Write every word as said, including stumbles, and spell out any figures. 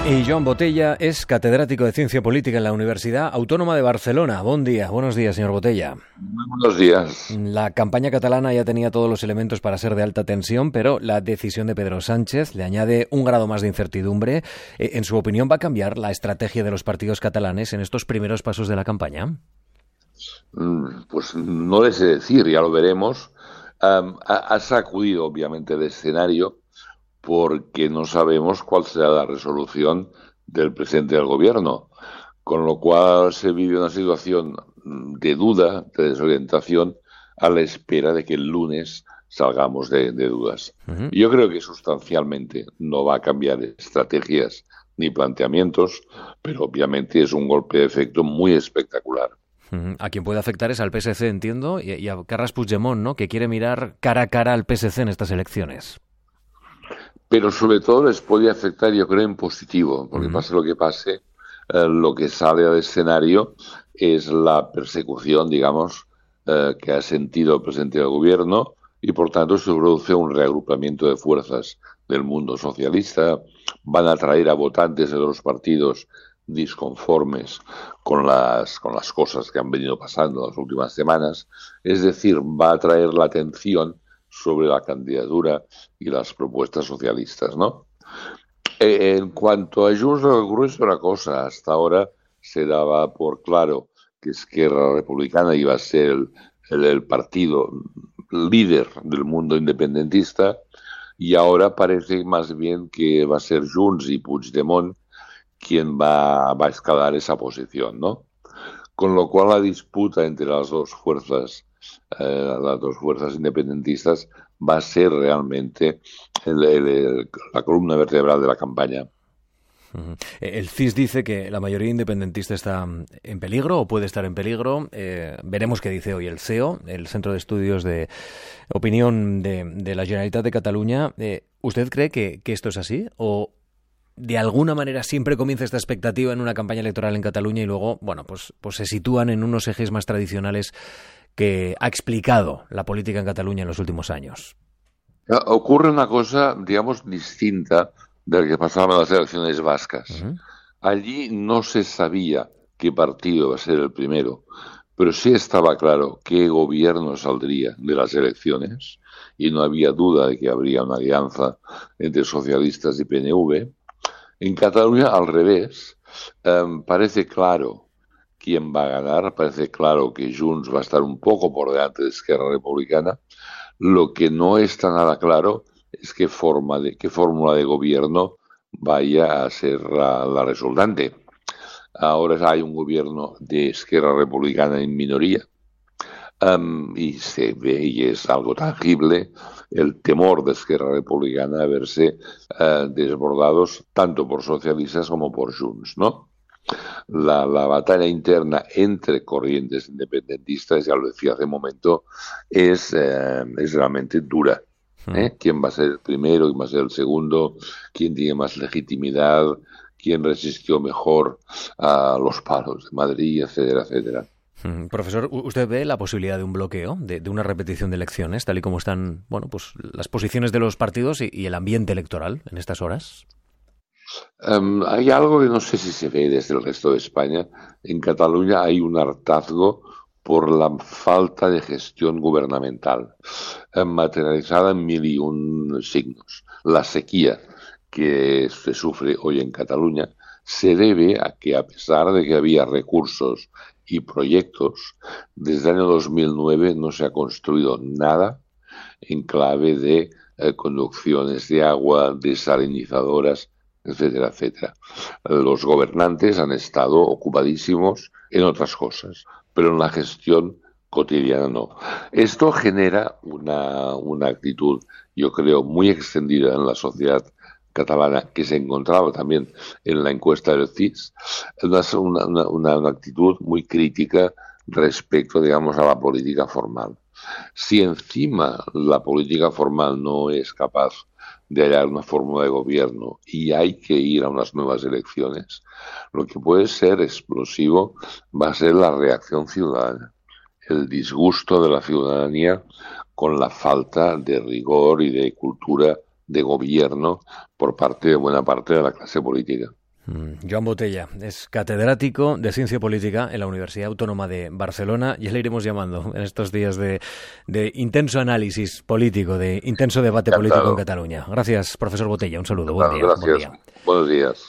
Y Joan Botella es catedrático de Ciencia Política en la Universidad Autónoma de Barcelona. Buen día, buenos días, señor Botella. Muy buenos días. La campaña catalana ya tenía todos los elementos para ser de alta tensión, pero la decisión de Pedro Sánchez le añade un grado más de incertidumbre. En su opinión, ¿va a cambiar la estrategia de los partidos catalanes en estos primeros pasos de la campaña? Pues no le sé decir, ya lo veremos. Um, ha, ha sacudido, obviamente, el escenario porque no sabemos cuál será la resolución del presidente del gobierno, con lo cual se vive una situación de duda, de desorientación, a la espera de que el lunes salgamos de, de dudas. Uh-huh. Yo creo que sustancialmente no va a cambiar estrategias ni planteamientos, pero obviamente es un golpe de efecto muy espectacular. A quien puede afectar es al P S C, entiendo, y a Carles Puigdemont, ¿no?, que quiere mirar cara a cara al P S C en estas elecciones. Pero sobre todo les puede afectar, yo creo, en positivo, porque uh-huh. pase lo que pase, eh, lo que sale al escenario es la persecución, digamos, eh, que ha sentido el presidente del gobierno, y por tanto se produce un reagrupamiento de fuerzas del mundo socialista. Van a atraer a votantes de los partidos disconformes con las, con las cosas que han venido pasando las últimas semanas. Es decir, va a atraer la atención sobre la candidatura y las propuestas socialistas, ¿no? Eh, en cuanto a Junts, lo que ocurre es una cosa. Hasta ahora se daba por claro que Esquerra Republicana iba a ser el, el, el partido líder del mundo independentista, y ahora parece más bien que va a ser Junts y Puigdemont quien va, va a escalar esa posición, ¿no? Con lo cual la disputa entre las dos fuerzas Eh, las dos fuerzas independentistas va a ser realmente el, el, el, la columna vertebral de la campaña. Uh-huh. El C I S dice que la mayoría independentista está en peligro o puede estar en peligro. Eh, veremos qué dice hoy el C E O, el Centro de Estudios de Opinión de, de la Generalitat de Cataluña. Eh, ¿Usted cree que, que esto es así? ¿O de alguna manera siempre comienza esta expectativa en una campaña electoral en Cataluña y luego, bueno, pues, pues se sitúan en unos ejes más tradicionales que ha explicado la política en Cataluña en los últimos años? Ocurre una cosa, digamos, distinta de la que pasaba en las elecciones vascas. Uh-huh. Allí no se sabía qué partido iba a ser el primero, pero sí estaba claro qué gobierno saldría de las elecciones, y no había duda de que habría una alianza entre socialistas y P N V. En Cataluña, al revés, um, parece claro quién va a ganar, parece claro que Junts va a estar un poco por delante de Esquerra Republicana. Lo que no está nada claro es qué forma de qué fórmula de gobierno vaya a ser la, la resultante. Ahora hay un gobierno de Esquerra Republicana en minoría, um, y se ve, y es algo tangible, el temor de Esquerra Republicana a verse uh, desbordados tanto por socialistas como por Junts, ¿no? La, la batalla interna entre corrientes independentistas, ya lo decía hace un momento, es, eh, es realmente dura. ¿eh? ¿Quién va a ser el primero? ¿Quién va a ser el segundo? ¿Quién tiene más legitimidad? ¿Quién resistió mejor a los palos de Madrid, etcétera, etcétera? Hmm. Profesor, ¿usted ve la posibilidad de un bloqueo, de, de una repetición de elecciones, tal y como están, bueno, pues las posiciones de los partidos y, y el ambiente electoral en estas horas? Um, hay algo que no sé si se ve desde el resto de España. En Cataluña hay un hartazgo por la falta de gestión gubernamental, eh, materializada en mil y un signos. La sequía que se sufre hoy en Cataluña se debe a que, a pesar de que había recursos y proyectos, desde el año dos mil nueve no se ha construido nada en clave de eh, conducciones de agua, desalinizadoras, etcétera, etcétera. Los gobernantes han estado ocupadísimos en otras cosas, pero en la gestión cotidiana no. Esto genera una, una actitud, yo creo, muy extendida en la sociedad catalana, que se encontraba también en la encuesta del C I S, una, una, una, una actitud muy crítica respecto, digamos, a la política formal. Si encima la política formal no es capaz de hallar una fórmula de gobierno y hay que ir a unas nuevas elecciones, lo que puede ser explosivo va a ser la reacción ciudadana, el disgusto de la ciudadanía con la falta de rigor y de cultura de gobierno por parte de buena parte de la clase política. Joan Botella es catedrático de Ciencia Política en la Universidad Autónoma de Barcelona. Ya le iremos llamando en estos días de, de intenso análisis político, de intenso debate Encantado. político en Cataluña. Gracias, profesor Botella. Un saludo. Buen día. Gracias. Buen día. Buenos días.